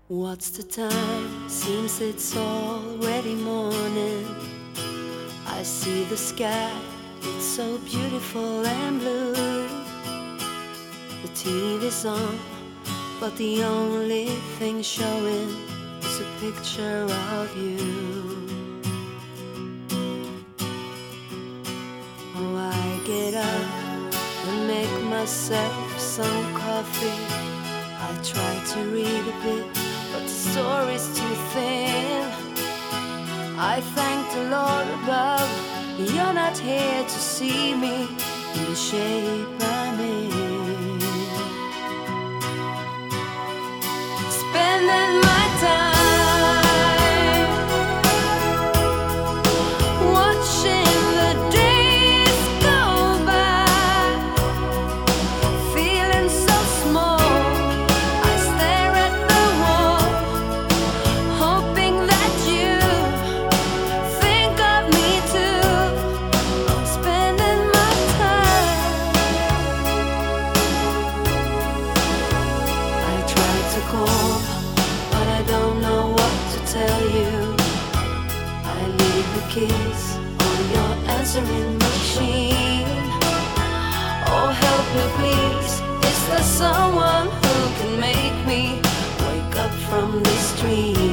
What's the time? Seems it's already morning. I see the sky, it's so beautiful and blue. The TV's on, but the only thing showing is a picture of you. Oh, I get up and make myself some coffee. I try to read a bit, but the story's too thin. I thank the Lord above, you're not here to see me in the shape I'm in. Spending my time watching the days go by, feeling so small. I stare at the wall, hoping that you think of me too. I'm spending my time. I try to call, but I don't know what to tell you. I leave the keys on your answering machine. Oh, help me please, is there someone who can make me wake up from this dream?